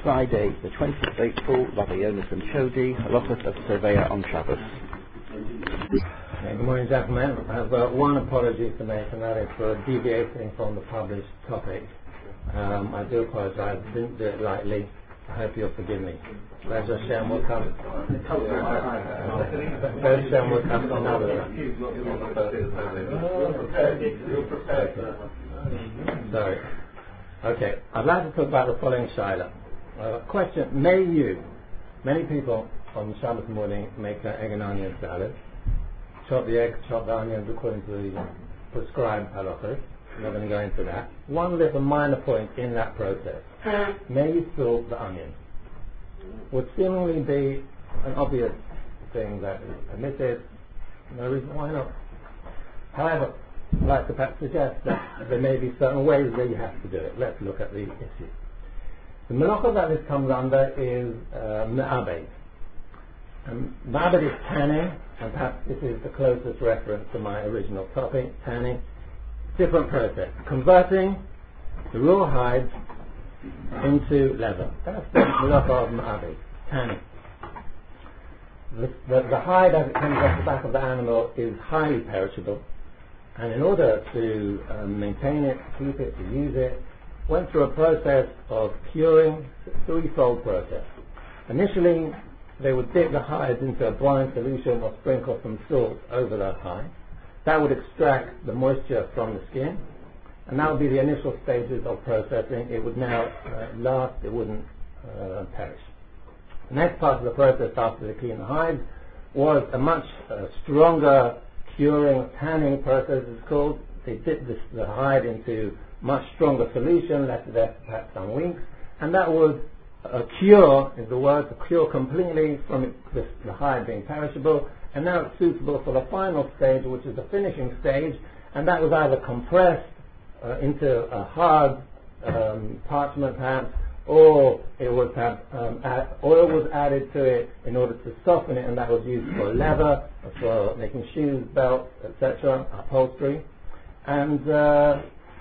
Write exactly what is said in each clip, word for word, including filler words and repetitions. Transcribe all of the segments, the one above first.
Friday, the twentieth of April, Rabbi Yonatan Chody, Halachos of Surveyor on Shabbos. Good morning, gentlemen. I have uh, one apology to make, and that is for deviating from the published topic. Um, I do apologise, I didn't do it lightly. I hope you'll forgive me. Bez Hashem will come. Bez Hashem will come to another. Sorry. Okay, I'd like to talk about the following shaila. Uh, question: May you? Many people on Shabbos morning make an egg and onion salad. Chop the eggs, chop the onions according to the prescribed halachos. I'm not going to go into that. One little minor point in that process. May you salt the onions? Would seemingly be an obvious thing that is omitted. No reason why not. However, I'd like to perhaps suggest that there may be certain ways that you have to do it. Let's look at the issue. The melacha that this comes under is uh, me'abed. Um, me'abed is tanning, and perhaps this is the closest reference to my original topic, tanning. Different process. Converting the raw hides into leather. That's the melacha of me'abed, tanning. The, the, the hide as it comes off the back of the animal is highly perishable, and in order to um, maintain it, keep it, to use it, went through a process of curing, a threefold process. Initially, they would dip the hides into a brine solution or sprinkle some salt over the hides. That would extract the moisture from the skin, and that would be the initial stages of processing. It would now uh, last, it wouldn't uh, perish. The next part of the process after they clean the hides was a much uh, stronger curing, tanning process is called. They dip this, the hide into much stronger solution, left it there perhaps some weeks, and that would uh, cure, is the word, to cure completely from it, this, the hide being perishable, and now it's suitable for the final stage, which is the finishing stage, and that was either compressed uh, into a hard um, parchment perhaps, or it was perhaps um, add, oil was added to it in order to soften it, and that was used for leather, for making shoes, belts, et cetera, upholstery, and uh,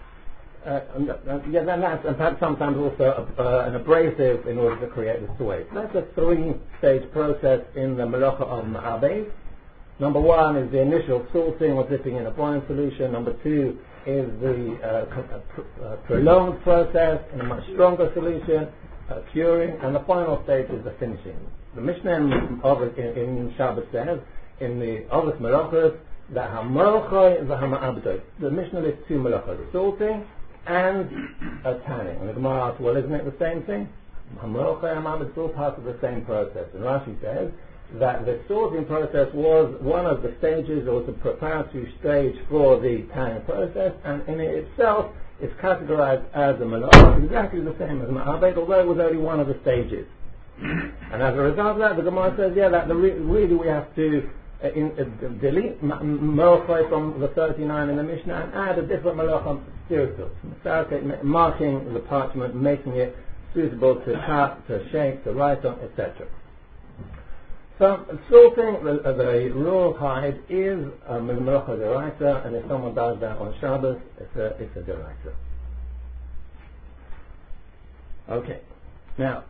uh, and, uh, yeah, then that's, and perhaps sometimes also uh, an abrasive in order to create the suede. So that's a three-stage process in the melacha of me'abed. Number one is the initial salting or dipping in a brine solution. Number two is the uh, pr- uh, prolonged process in a much stronger solution, uh, curing, and the final stage is the finishing. The Mishnah in, in, in Shabbos says, in the Avos Melachos, that ha-melachoi v'ha-ma'abdoi. The Mishnah lists two melachos, salting and uh, tanning. And the Gemara asks, well, isn't it the same thing? Ha-melachoi and ha-ma'abdoi, it's all part of the same process. And Rashi says that the sorting process was one of the stages, or the preparatory stage for the tanning process, and in it itself is categorized as a melacha, exactly the same as me'abed, although it was only one of the stages. And as a result of that, the Gemara says, yeah, that the re- really we have to uh, in, uh, delete melacha from the thirty-nine in the Mishnah and add a different melacha, spiritual, marking the parchment, making it suitable to cut, to shape, to write on, et cetera. So, salting the, uh, the raw hide is a melacha deraisa, and if someone does that on Shabbos, it's a, it's a deraisa. Okay. Now,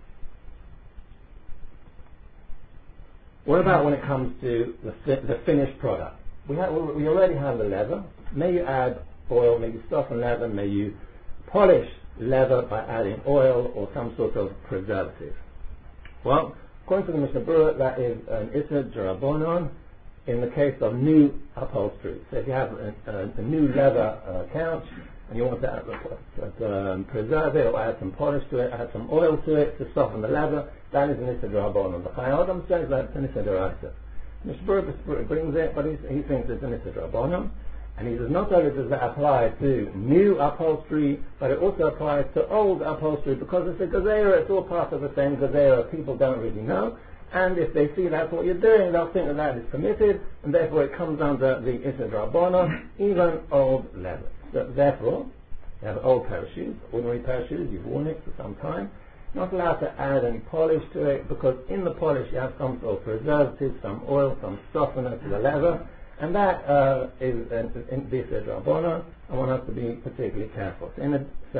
what about when it comes to the, fi- the finished product? We, have, we already have the leather. May you add oil, may you soften leather, may you polish leather by adding oil or some sort of preservative. Well, according to the Mishnah Berurah, that is an Issa D'Rabbanan in the case of new upholstery. So if you have a, a, a new leather uh, couch and you want to add, uh, um, preserve it or add some polish to it, add some oil to it to soften the leather, that is an Issa D'Rabbanan. The Chayei Adam says that's an Issa D'Oraisa. Mishnah Berurah brings it, but he thinks it's an Issa D'Rabbanan. And he says not only does that apply to new upholstery, but it also applies to old upholstery, because it's a gezerah, it's all part of the same gezerah. People don't really know, and if they see that's what you're doing, they'll think that that is permitted, and therefore it comes under the Issa D'Rabbanan, even old leather. So therefore, you have an old pair of shoes, ordinary pair of shoes, you've worn it for some time, not allowed to add any polish to it, because in the polish you have some sort of preservative, some oil, some softener to the leather, and that uh, is in this D'Rabbanan, and one has to be particularly careful. So in a, so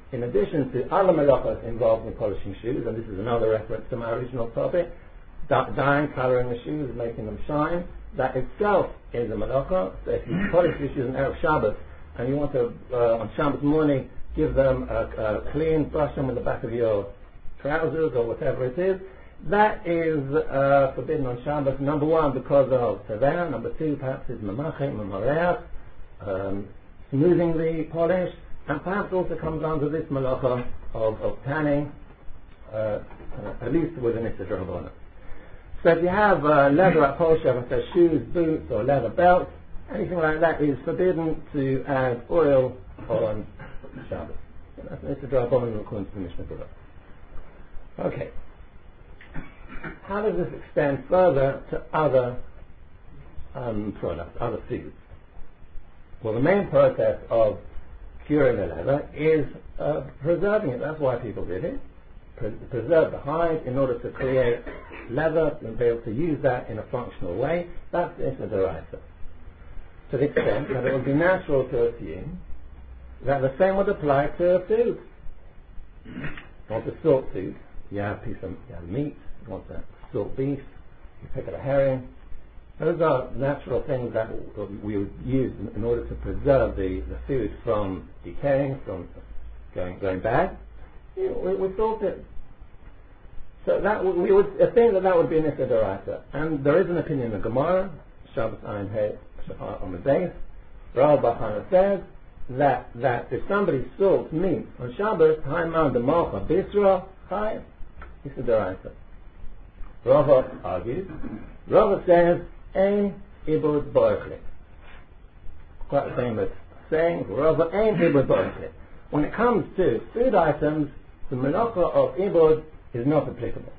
in addition to other malachas involved in polishing shoes, and this is another reference to my original topic, d- dyeing, colouring the shoes, making them shine, that itself is a malacha. So if you polish your shoes on Erev Shabbos, and you want to, uh, on Shabbos morning, give them a, a clean, brush them with the back of your trousers or whatever it is, that is uh, forbidden on Shabbos, number one, because of Tevena, number two, perhaps is Mamachim, Mamareach, um, smoothing the polish, and perhaps also comes under this malacha of, of tanning, uh, at least with an Issa D'Rabbanan. So if you have uh, leather at Pol Shabbos, so shoes, boots, or leather belts, anything like that is forbidden to add oil on Shabbos. So that's an Issa D'Rabbanan according to the Mishnah Berurah. Okay. How does this extend further to other um, products, other foods? Well, the main process of curing the leather is uh, preserving it. That's why people did it. Pre- preserve the hide in order to create leather and be able to use that in a functional way. That's Issa D'Oraisa. To the extent that it would be natural to assume that the same would apply to food. You want to salt food, you have a piece of you have meat, you want to salt beef, you pick up a herring. Those are natural things that we would use in, in order to preserve the, the food from decaying, from going going bad. You know, we, we salt it. So that w- we would think that that would be an Issa D'Oraisa. And there is an opinion in the Gemara, Shabbos Ayin Hey on the day. Rav Bachana says that that if somebody salts meat on Shabbos, Haiman the Malcha Bisra, Chai, Issa D'Oraisa. Rava argues. Rava says, Ein Ibud Boichli. Quite a famous saying, Rava Ein Ibud Boichli. When it comes to food items, the malacha of Ibud is not applicable.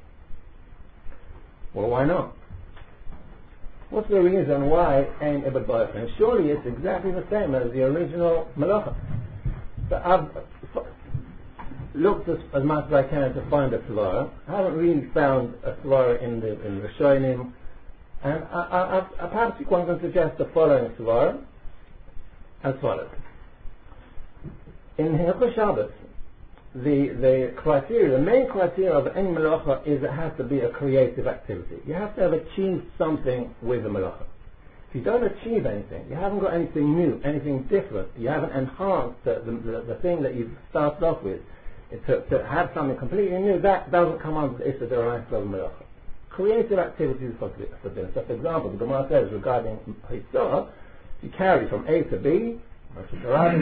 Well, why not? What's the reason why Ein Ibud Boichli? And surely it's exactly the same as the original malacha. So I've looked as, as much as I can to find a svara. I haven't really found a svara in the in the Rishonim, and I, I, I, perhaps one can suggest the following svara as follows. In Hilchos Shabbos, the the criteria, the main criteria of any malacha is it has to be a creative activity. You have to have achieved something with the malacha. If you don't achieve anything, you haven't got anything new, anything different, you haven't enhanced the, the, the, the thing that you've started off with, To, to have something completely new, that doesn't come under the Issa D'Oraisa of Melacha. Creative activities are forbidden. So, for example, the Gemara says regarding Hitzah, you carry from A to B, from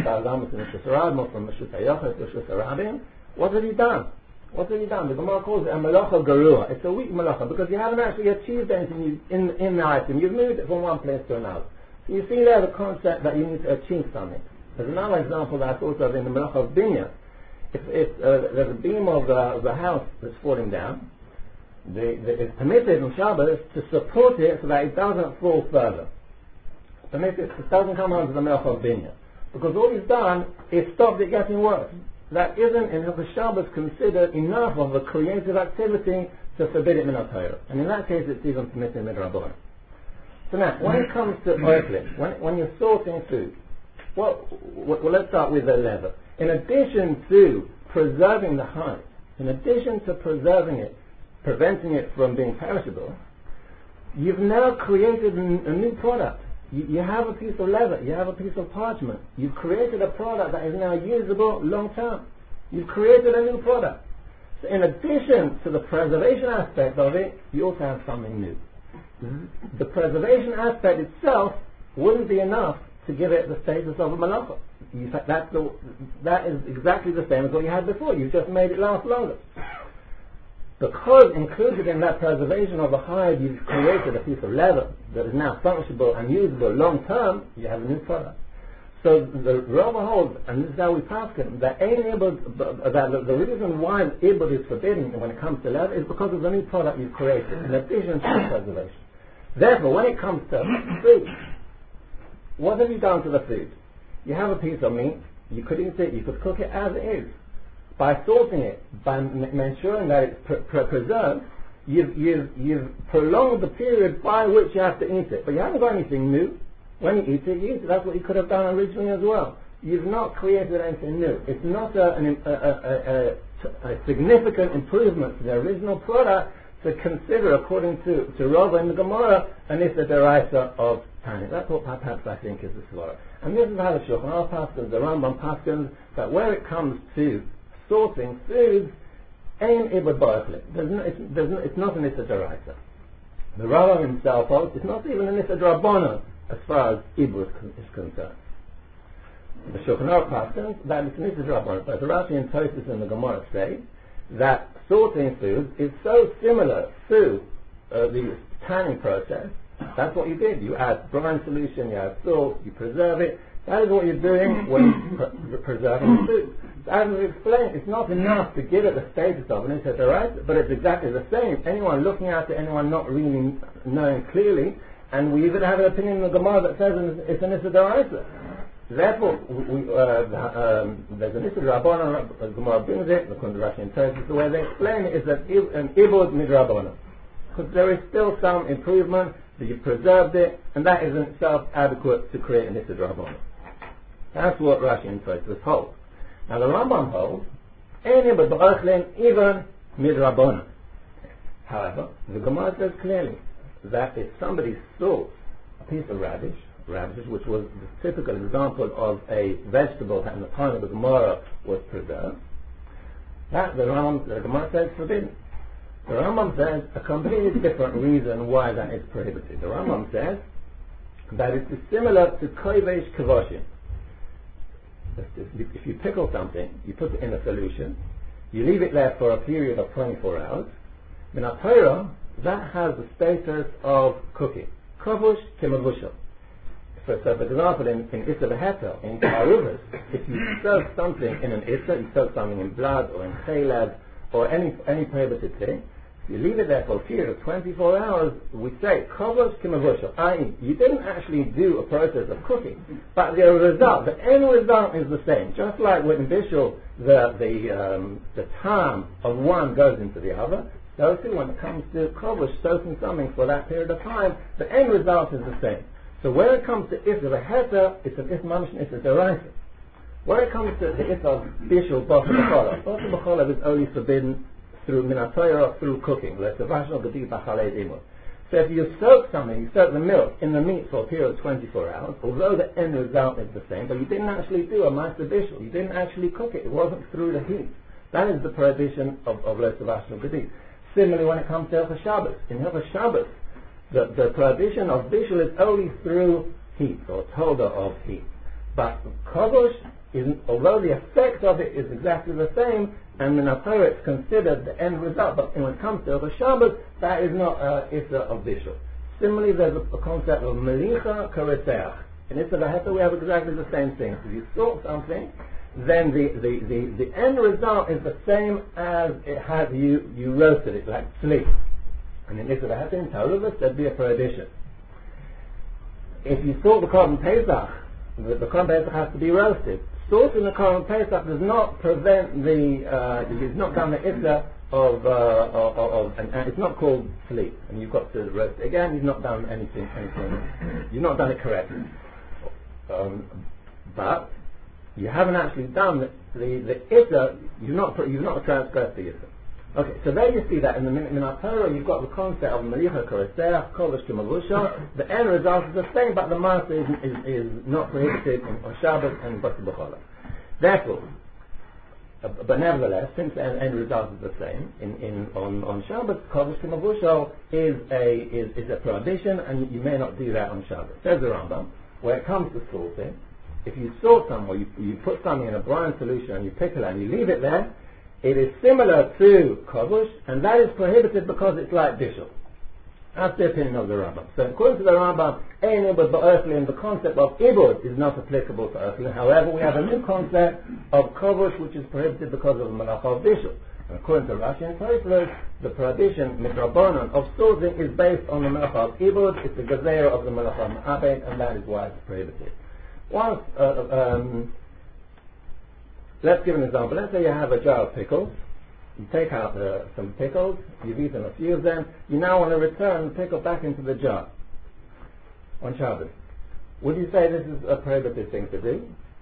what have you done? What have you done? The Gemara calls it a Melacha Garua. It's a weak Melacha because you haven't actually achieved anything in, in the item. You've moved it from one place to another. So you see there the concept that you need to achieve something. There's another example that I thought of in the Melacha of Binya. If, if uh, there's a beam of the, the house that's falling down, the, the, it's permitted on Shabbos to support it so that it doesn't fall further. It's permitted, it doesn't come under the Melech of Binya. Because all he's done is stopped it getting worse. That isn't in the Shabbos considered enough of a creative activity to forbid it min ha-Torah. And in that case it's even permitted midrabanan. So now, when it comes to oichlim, when, when you're sorting food, well, well, let's start with the leather. In addition to preserving the hide, in addition to preserving it, preventing it from being perishable, you've now created a new product. You, you have a piece of leather, you have a piece of parchment. You've created a product that is now usable long term. You've created a new product. So in addition to the preservation aspect of it, you also have something new. The preservation aspect itself wouldn't be enough to give it the status of a malacha. In fact, that's the, that is exactly the same as what you had before. You've just made it last longer. Because included in that preservation of the hide, you've created a piece of leather that is now functional and usable long term, you have a new product. So the Rava holds, and this is how we pass it, that Ibud, that the, the reason why Ibud is forbidden when it comes to leather is because of the new product you've created, in addition to preservation. Therefore, when it comes to food, what have you done to the food? You have a piece of meat, you could eat it, you could cook it as it is. By salting it, by m- ensuring that it's pre- pre- preserved, you've, you've, you've prolonged the period by which you have to eat it. But you haven't got anything new. When you eat it, you eat it. That's what you could have done originally as well. you've not created anything new. It's not a, an, a, a, a, a significant improvement to the original product to consider, according to, to Rava in the Gemara, an Issa Deraisa of Tanya. That's what perhaps I think is the Svara. And this is how the Shulchan Aruch paskins, the Rambam paskins, that where it comes to sorting foods, Ein Ibud Ba'achli. There's no, it's, there's no, it's not an Issa Deraisa. The Rambam himself holds it's not even an Issa D'Rabbanan as far as Ibud is concerned. The Shulchan Aruch paskins that it's an Issa D'Rabbanan, but the Rashi and Tosfos in the Gemara say that sorting foods is so similar to uh, the tanning process. That's what you did. You add brine solution, you add salt, you preserve it. That is what you're doing when you're pre- preserving the food. So as we explained, it's not enough to give it the status of an Issa D'Oraisa, but it's exactly the same. Anyone looking at it, anyone not really knowing clearly, and we even have an opinion in the Gemara that says it's an Issa D'Oraisa. Therefore, we, uh, um, there's an Issa D'Rabbanan, the Gemara brings it, according to Rashi and Tosfos, the way they explain it is that an Ibud Midrabbanan. Because there is still some improvement, that you've preserved it, and that is in itself adequate to create an Issa D'Rabbanan. That's what Rashi and Tosfos hold. Now the Rambam holds, Ein Ibud Ba'achlin even Midrabbanan. However, the Gemara says clearly that if somebody sorts a piece of radish, radishes, which was the typical example of a vegetable that in the time of the Gemara was preserved, that the Rambam, the Gemara says forbidden. The Rambam says a completely different reason why that is prohibited. The Rambam says that it is similar to kovesh kavoshim. If you pickle something, you put it in a solution, you leave it there for a period of twenty-four hours. In a Torah, that has the status of cooking. Kavush kemavushel. So, so for example, in, in Issa V'Heter, in Aruvas, if you soak something in an Issa, you soak something in blood or in chaylev or any any prohibited thing, you leave it there for a period of twenty-four hours, we say, Kavos Kimavusha, that is, you didn't actually do a process of cooking, but the result, the end result is the same. Just like when Bishul, the the um, the time of one goes into the other, so too when it comes to Kavos, soaking something for that period of time, the end result is the same. So when it comes to Issa V'Heter, it's an Issa Mamish and Issa D'Oraisa. When it comes to the Issa of Bishul, Basa B'Chola, Basa B'Chola is only forbidden through Minatoya, through cooking. So if you soak something, you soak the milk in the meat for a period of twenty-four hours, although the end result is the same, but you didn't actually do a Ma'aser Bishul, you didn't actually cook it, it wasn't through the heat. That is the prohibition of, of Lo Savashno Gedi. Similarly when it comes to Hilchos Shabbos. In Hilchos Shabbos, the, the prohibition of Bishul is only through heat, or Toda of heat. But Kodosh, is, although the effect of it is exactly the same, and in Torah it's considered the end result, but when it comes to the Shabbos, that is not uh, Issa of Bishul. Similarly, there's a, a concept of Melicha Kareseach. In Issa V'Heter we have exactly the same thing. If you sort something, then the, the, the, the end result is the same as it had you, you roasted it, like sleep. And in Issa V'Heter, in Torah, there'd be a prohibition. If you sort the Korban Pesach, the, the Korban Pesach has to be roasted. Sorting the Korban Pesach does not prevent the, uh, it's not done the Issa of, uh, of, of and, and it's not called sleep, and you've got to roast it again, you've not done anything, anything, you've not done it correctly. Um, but, you haven't actually done the, the, the Issa, you've not, you've not transgressed the Issa. Okay, so there you see that in the Minat Torah you've got the concept of Melicha Koreseach, Kodesh Kimavusha. The end result is the same, but the Maaseh is, is, is not prohibited in, on Shabbos and Basa B'Chola. Therefore, uh, but nevertheless, since the end, end result is the same, in, in on, on Shabbos, Kodesh Kimavusha is a is, is a prohibition, and you may not do that on Shabbos. Says the Rambam, where it comes to sorting, if you sort somewhere, you, you put something in a brine solution and you pickle it and you leave it there, it is similar to Kovush, and that is prohibited because it's like Bishul. That's the opinion of the Rambam. So according to the Rambam, Ein Ibud Ba'Earthly, the concept of Ibud is not applicable to Earthly. However, we have a new concept of Kovush, which is prohibited because of the Malacha of Bishul. And according to Rashi and Tosfos, the prohibition, Midrabanan, of sorting is based on the Malacha of Ibud. It's the Gezerah of the Malacha of Ma'abed, and that is why it's prohibited. Once, uh, um, let's give an example. Let's say you have a jar of pickles. You take out uh, some pickles. You've eaten a few of them. You now want to return the pickle back into the jar on Shabbos. Would you say this is a prohibited thing to do?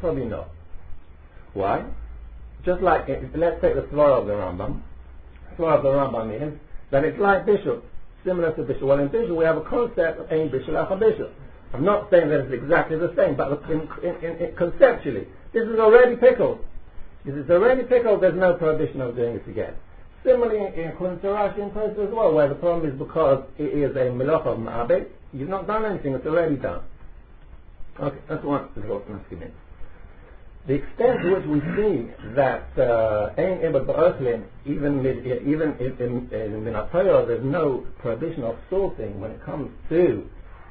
Probably not. Why? Just like, it, let's take the Svara of the Rambam. Svara of the Rambam means that it's like Bishul, similar to Bishul. Well, in Bishul we have a concept of Ein Bishul Acham Bishul. I'm not saying that it's exactly the same, but in, in, in, in conceptually, this is already pickled. If it's already pickled, there's no prohibition of doing it again. Similarly, in according to Rashi and Tosfos as well, where the problem is because it is a Melach of Ma'abed, you've not done anything, it's already done. Okay, that's one argument. The extent to which we see that Ein Ibad Ba'oslin, even mid, even in Minat Torah, there's no prohibition of sorting when it comes to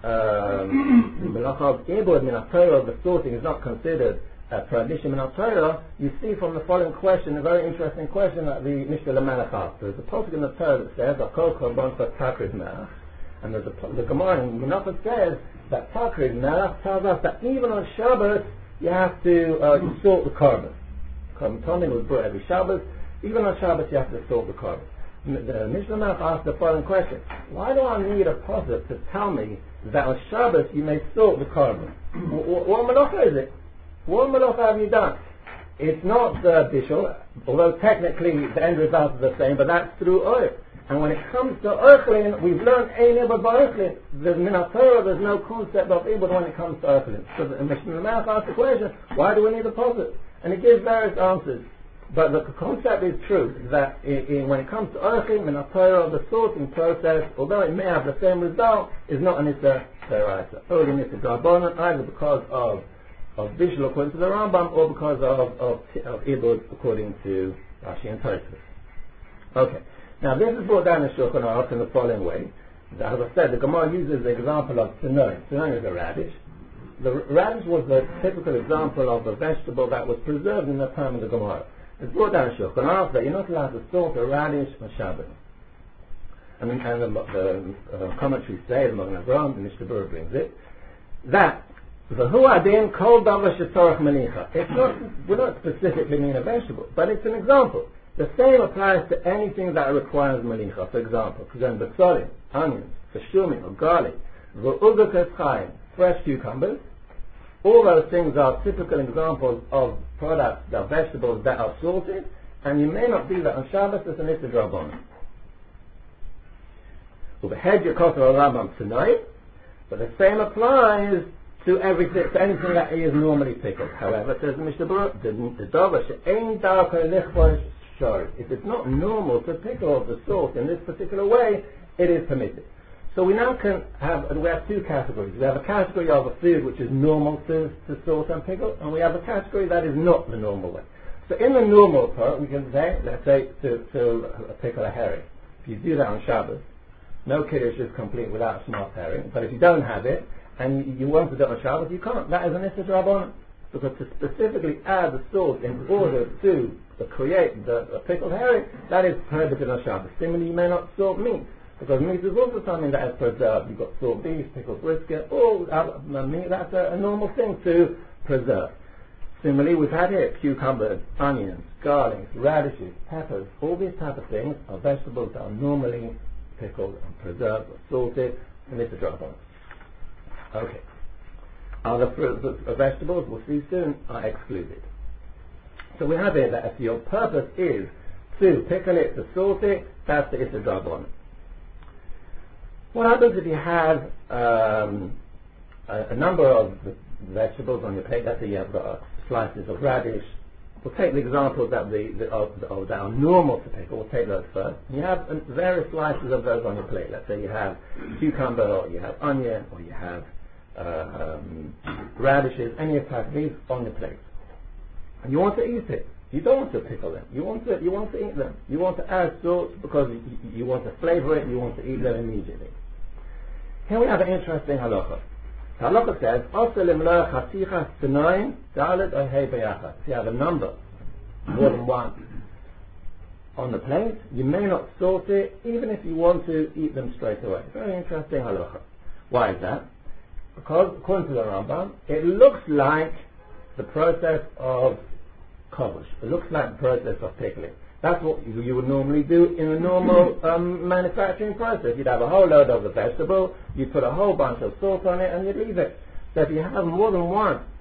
um, the Melach of Ibad Minat Torah, the sorting is not considered a prohibition Minat Torah. You see from the following question, a very interesting question that the Mishnah Lamelech asked. There's a pasuk in the Torah that says, "Akol korban takrid melach," and there's a, the Gemara in Menachos says that takrid melach tells us that even on Shabbos you have to uh, sort the korban. Korban Tomim was brought every Shabbos. Even on Shabbos you have to sort the korban. The Mishnah Lamelech asked the following question: why do I need a pasuk to tell me that on Shabbos you may sort the korban? What, what malacha is it? What malacha have you done? It's not uh, bishul, although technically the end result is the same, but that's through oil. And when it comes to Eichlin, we've learned Ein Ibad Ba'Eichlin. There's Minat Torah, there's no concept of Ibad when it comes to Eichlin. So the Mishnah Lamelech asks the question, why do we need a pasuk? And it gives various answers. But the concept is true, that in, in, when it comes to Eichlin, Minat Torah, the sorting process, although it may have the same result, is not an Issa Deraisa. Only an Issa Darbonon, either because of of Bishul according to the Rambam, or because of of, of Ibud according to Rashi and Tosfos. Okay. Now this is brought down in Shulchan Aruch in the following way. As I said, the Gemara uses the example of Tzinoin. Tzinoin is a radish. The radish was the typical example of a vegetable that was preserved in the time of the Gemara. It's brought down in Shulchan Aruch that you're not allowed to salt a radish on Shabbat. And, and the, the uh, commentaries say, the Magen Avraham, the Mishnah Berurah brings it, that V'hu adin kol davar shetzorach melicha. It's not, we're not specifically meaning a vegetable, but it's an example. The same applies to anything that requires melicha. For example, betzolim, onions, feshumim, or garlic, v'ugakas chayim, fresh cucumbers. All those things are typical examples of products, that are vegetables that are salted, and you may not do that on Shabbos as an Issa D'Rabbanan. U'behed yekosar Rambam tonight, but the same applies to everything, to anything that is normally pickled. However, says the Mishnah Berurah, the davar she'ein darko lichvos shor. If it's not normal to pickle the salt in this particular way, it is permitted. So we now can have, we have two categories. We have a category of a food which is normal to, to salt and pickle, and we have a category that is not the normal way. So in the normal part, we can say, let's say, to, to pickle a herring. If you do that on Shabbos, no kiddush is complete without a smart herring, but if you don't have it, and you, you want to do it on Shabbos, you can't. That is an Issa D'Rabbanan. Because to specifically add the salt in order to uh, create the uh, pickled herring, that is prohibited on Shabbos. Similarly, you may not salt meat, because meat is also something that is preserved. You've got salt beef, pickled brisket, all uh, meat, that's a, a normal thing to preserve. Similarly, we've had here cucumbers, onions, garlic, radishes, peppers, all these type of things are vegetables that are normally pickled and preserved or salted, and Issa D'Rabbanan. Okay. Other fruits or vegetables, we'll see soon, are excluded. So we have here that if your purpose is to pickle it, to salt it, that's the Issa D'Rabbanan. What happens if you have um, a, a number of vegetables on your plate? Let's say you have uh, slices of radish. We'll take the examples that, the, the, of, of, that are normal to pickle. We'll take those first. You have um, various slices of those on your plate. Let's say you have cucumber, or you have onion, or you have uh, um, radishes, any type of these on your plate. And you want to eat it. You don't want to pickle them. You want to, you want to eat them. You want to add salt because you, you want to flavor it. You want to eat them immediately. Here we have an interesting halacha. The halacha says, if you have a number, more than one, on the plate, you may not salt it, even if you want to eat them straight away. Very interesting halacha. Why is that? Because, according to the Rambam, it looks like the process of kovush. It looks like the process of pickling. That's what you, you would normally do in a normal um, manufacturing process. You'd have a whole load of the vegetable, you'd put a whole bunch of salt on it, and you'd leave it. So if you have more than one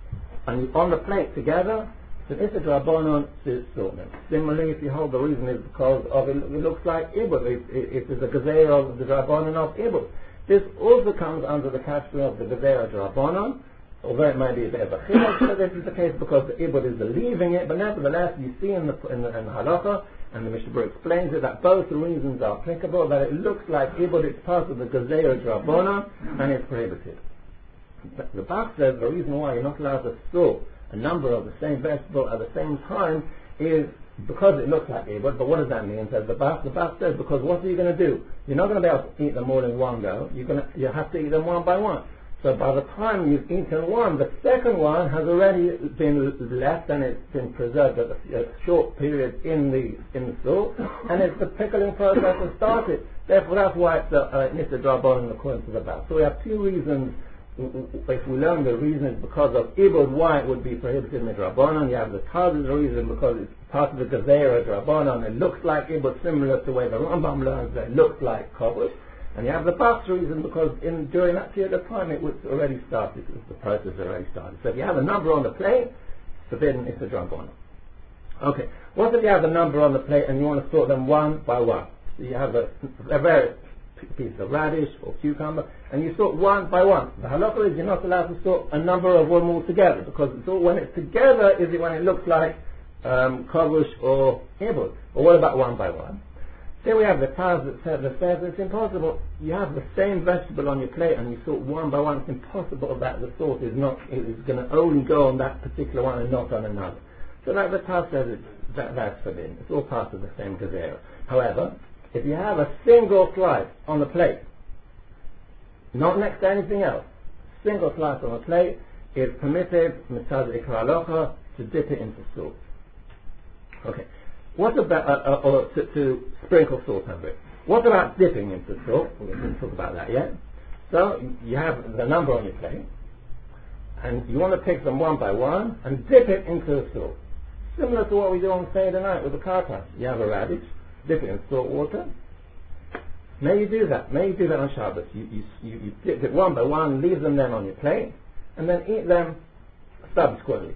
and you on the plate together, so it's a drabonon to sort them. Similarly, if you hold the reason is because of it, it looks like ibud, it, it, it is a gezeira of the drabonon of ibud. This also comes under the category of the gezeira drabonon, although it may be a bit of a chilek, so this is the case because the ibud is the leaving it, but nevertheless you see in the, in the, in the halacha, and the Mishnah Berurah explains it, that both the reasons are applicable, that it looks like ibud, it's part of the gezeira drabonon, and it's prohibited. The, the Bach says the reason why you're not allowed to store a number of the same vegetable at the same time is because it looks like ibud, but what does that mean? Says the Bach. The Bach says because what are you going to do? You're not going to be able to eat them all in one go. You're going to, you have to eat them one by one. So by the time you've eaten one, the second one has already been left and it's been preserved at a, a short period in the in the salt, and it's the pickling process has started. Therefore, that's why it's a nissa drabonon according to the Bach. So we have two reasons. If we learn the reason is because of ibud, why it would be prohibited in the drabonon. You have the Taz's reason because it's part of the gezeira drabonon. It looks like ibud, similar to the way the Rambam learns that it looks like kobush. And you have the Bach's reason because in during that period of time it was already started. The process already started. So if you have a number on the plate, forbidden it's a drabonon. Okay. What if you have a number on the plate and you want to sort them one by one? So you have a, a very piece of radish or cucumber, and you sort one by one. The halakha is you're not allowed to sort a number of them all together, because it's all, when it's together is it when it looks like um, kobush or ibud. But what about one by one? Then we have the Taz that says, that says it's impossible. You have the same vegetable on your plate and you sort one by one. It's impossible that the sort is not is going to only go on that particular one and not on another. So that the Taz says it's, that, that's forbidden. It's all part of the same gezeira. However, if you have a single slice on the plate, not next to anything else, single slice on the plate, it's permitted, mitzad ikra halacha, to dip it into salt. Okay. What about, uh, uh, or to, to sprinkle salt over it? What about dipping into salt? We didn't talk about that yet. So, you have the number on your plate, and you want to pick them one by one, and dip it into the salt. Similar to what we do on Seder night with the karpas. You have a radish, dip it in salt water. May you do that. May you do that on Shabbos. You, you, you, you dip it one by one, leave them then on your plate, and then eat them subsequently.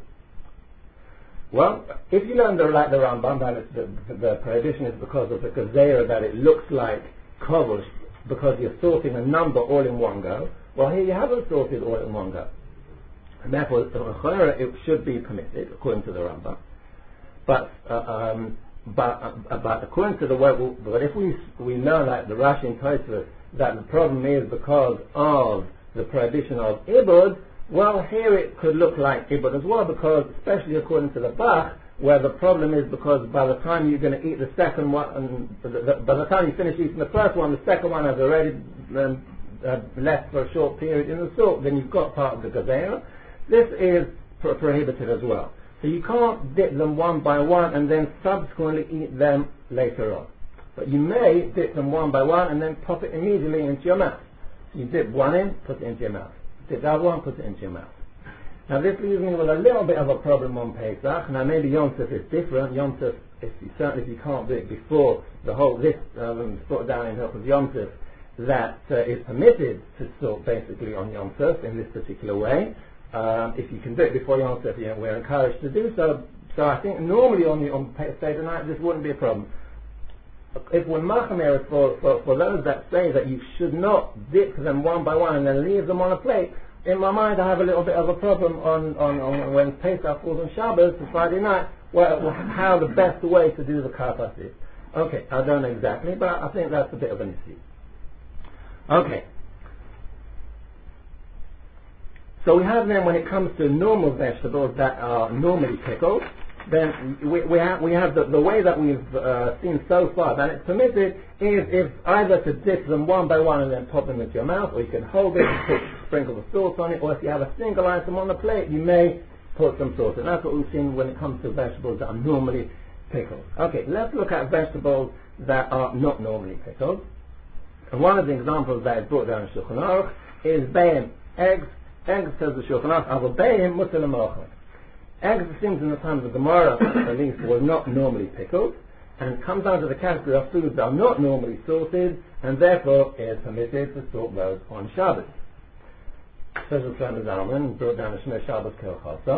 Well, if you learn the, like the Rambam, that it's the, the, the prohibition is because of the gezeira, that it looks like kobush, because you're sorting a number all in one go. Well, here you haven't sorted all in one go. And therefore, it should be permitted, according to the Rambam. But, uh, um, but, uh, but according to the way, but if we we learn like the Rashi and Tosfos that the problem is because of the prohibition of ibud, well, here it could look like ibud as well, because especially according to the Bach, where the problem is because by the time you're going to eat the second one, and the, the, by the time you finish eating the first one, the second one has already um, uh, left for a short period in the salt. Then you've got part of the gezeira. This is pro- prohibited as well. So you can't dip them one by one and then subsequently eat them later on. But you may dip them one by one and then pop it immediately into your mouth. So you dip one in, put it into your mouth. Dip the other one, put it into your mouth. Now this leaves me with a little bit of a problem on Pesach. Now maybe Yom Tov is different. Yom Tov, if you, certainly if you can't do it before the whole, this um, put down in Hilchos Yom Tov, that uh, is permitted to sort basically on Yom Tov in this particular way. Um, if you can do it before Yom Tov, you know, we're encouraged to do so. So I think normally on the on Seder night this wouldn't be a problem. If we're machamer for, for, for those that say that you should not dip them one by one and then leave them on a plate, in my mind I have a little bit of a problem on, on, on when Pesach falls on Shabbos, the Friday night, well, how the best way to do the karpas is. Okay, I don't know exactly, but I think that's a bit of an issue. Okay. So we have then, when it comes to normal vegetables that are normally pickled, then we, we have, we have the, the way that we've uh, seen so far that it's permitted is if either to dip them one by one and then pop them into your mouth, or you can hold it and put, sprinkle the sauce on it, or if you have a single item on the plate, you may put some sauce. And that's what we've seen when it comes to vegetables that are normally pickled. Okay, let's look at vegetables that are not normally pickled. And one of the examples that is brought down in Shulchan Aruch is bayim, eggs. Eggs, says the Shulchan Aruch, are bayim mutar l'mochel. Eggs, it seems in the time of the Gemara, at least, were not normally pickled, and comes under the category of foods that are not normally salted, and therefore is permitted to salt those on Shabbos. Says the Shlomo Zalman, brought down the Shmir Shabbos Kol Chasa,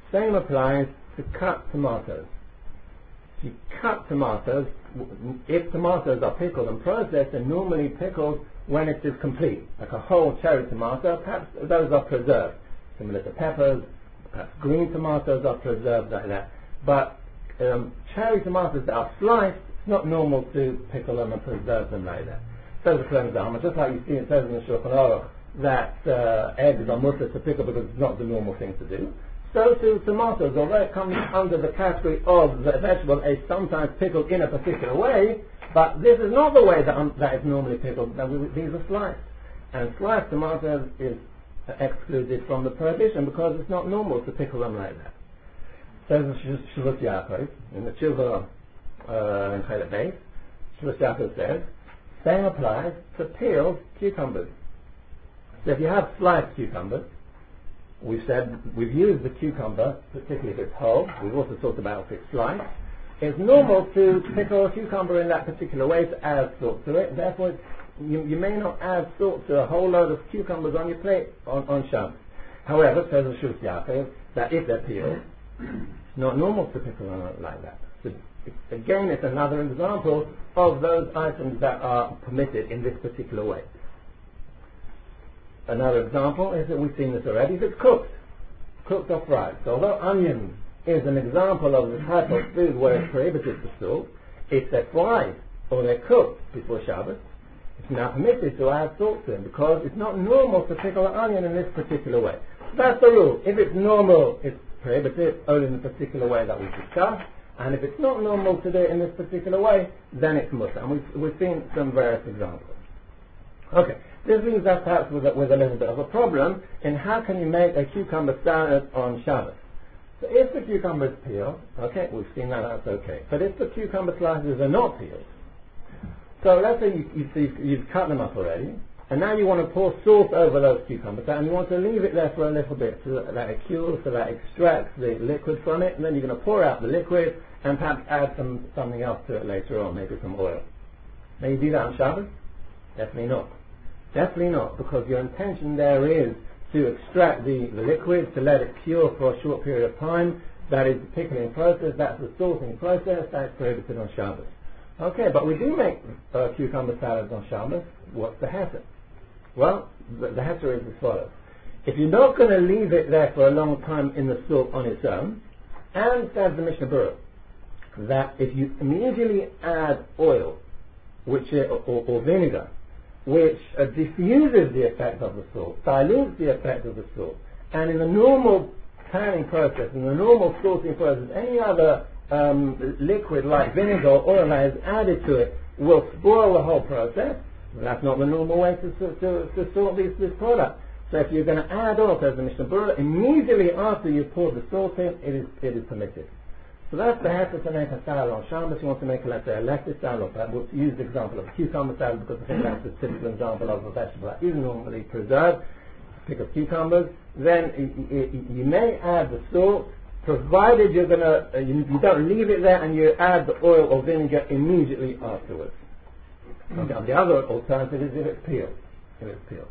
Same applies to cut tomatoes. If you cut tomatoes, if tomatoes are pickled and processed, they're normally pickled when it is complete, like a whole cherry tomato. Perhaps those are preserved, similar to peppers. Perhaps green tomatoes are preserved like that. But um, cherry tomatoes that are sliced, it's not normal to pickle them and preserve them like that. So for example, just like you see it says in the Shulchan Aruch that uh, eggs are mutter to pickle because it's not the normal thing to do. So too tomatoes, although it comes under the category of the vegetable, is sometimes pickled in a particular way, but this is not the way that, um, that is normally pickled. That we, these are sliced. And sliced tomatoes is excluded from the prohibition because it's not normal to pickle them like that. Says in Shuvas Yaakov, in the Tshuva uh, in Chelek Beis, Shuvas Yaakov says, same applies to peeled cucumbers. So if you have sliced cucumbers, we've said we've used the cucumber, particularly if it's whole. We've also talked about if it's sliced. It's normal to pickle a cucumber in that particular way to add salt to it. Therefore, it's, you, you may not add salt to a whole load of cucumbers on your plate on, on Shabbos. However, says the Shuvas Yaakov, that if they're peeled, it's not normal to pickle them like that. So again, it's another example of those items that are permitted in this particular way. Another example is that we've seen this already, if it's cooked, cooked or fried. So although onion is an example of the type of food where it's prohibited to salt, if they're fried or they're cooked before Shabbos, it's now permitted to add salt to them because it's not normal to pickle an onion in this particular way. So that's the rule. If it's normal, it's prohibited only in the particular way that we've discussed, and if it's not normal to do it in this particular way, then it's mutter. And we've, we've seen some various examples. Okay, this leaves us perhaps with a, with a little bit of a problem in how can you make a cucumber salad on Shabbos. So if the cucumber is peeled, okay, we've seen that, that's okay. But if the cucumber slices are not peeled, so let's say you, you, you've, you've cut them up already, and now you want to pour salt over those cucumbers, and you want to leave it there for a little bit so that it cures, so that it extracts the liquid from it, and then you're going to pour out the liquid and perhaps add some something else to it later on, maybe some oil. May you do that on Shabbos? Definitely not. Definitely not, because your intention there is to extract the, the liquid, to let it cure for a short period of time. That is the pickling process, that's the salting process, that's prohibited on Shabbos. Okay, but we do make uh, cucumber salads on Shabbos. What's the heter? Well, the, the heter is as follows. If you're not going to leave it there for a long time in the salt on its own, and says the Mishnah Berurah, that if you immediately add oil, which uh, or, or vinegar, which uh, diffuses the effect of the salt, dilutes the effect of the salt, and in the normal canning process, in the normal salting process, any other um, liquid like vinegar or oil that is added to it will spoil the whole process. That's not the normal way to, to, to salt this, this product. So if you're going to add oil, says the Mishnah Berurah, immediately after you pour the salt in, it is, it is permitted. So that's the heter to make a salad on Shabbos. You want to make, let's say, a lettuce salad. We'll use the example of a cucumber salad because I think that's the typical example of a vegetable that is normally preserved. Pick up cucumbers. Then you, you, you may add the salt, provided you're going to, uh, you, you don't leave it there and you add the oil or vinegar immediately afterwards. Okay. The other alternative is if it's peeled. If it's peeled.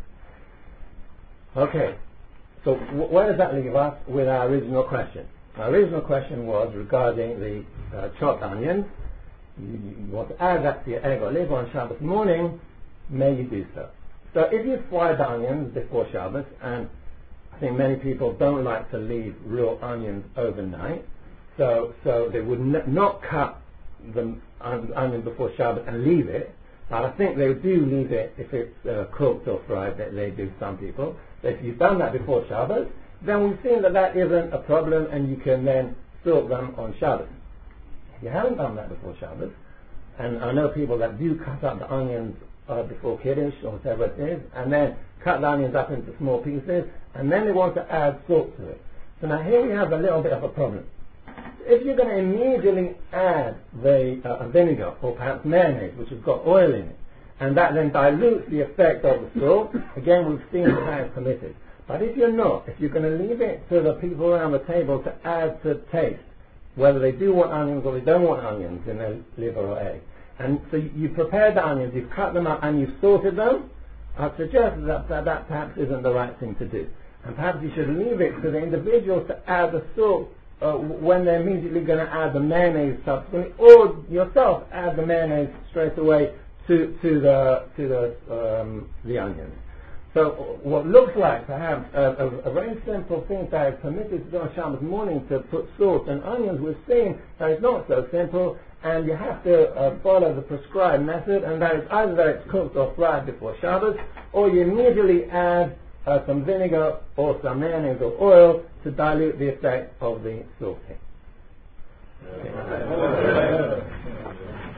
Okay. So w- where does that leave us with our original question? My original question was regarding the uh, chopped onions. You, you want to add that to your egg or liver on Shabbos morning, may you do so. So if you fry the onions before Shabbos, and I think many people don't like to leave real onions overnight, so so they would n- not cut the on- onion before Shabbos and leave it, but I think they do leave it if it's uh, cooked or fried, they, they do some people. So if you've done that before Shabbos, then we've seen that that isn't a problem and you can then salt them on Shabbos. If you haven't done that before Shabbos, and I know people that do cut up the onions uh, before Kiddush or whatever it is, and then cut the onions up into small pieces, and then they want to add salt to it. So now here we have a little bit of a problem. If you're going to immediately add the uh, vinegar or perhaps mayonnaise, which has got oil in it, and that then dilutes the effect of the salt, again we've seen that that is permitted. But if you're not, if you're going to leave it to the people around the table to add to taste, whether they do want onions or they don't want onions in their liver or egg, and so you've prepared the onions, you've cut them up and you've salted them, I'd suggest that, that that perhaps isn't the right thing to do. And perhaps you should leave it to the individual to add the salt uh, when they're immediately going to add the mayonnaise subsequently, or yourself add the mayonnaise straight away to, to the to the um, the onions. So what looks like perhaps a, a, a very simple thing that is permitted to do on Shabbos morning to put salt and onions, we've seen that it's not so simple, and you have to uh, follow the prescribed method, and that is either that it's cooked or fried before Shabbos, or you immediately add uh, some vinegar or some mayonnaise or oil to dilute the effect of the salting. Okay.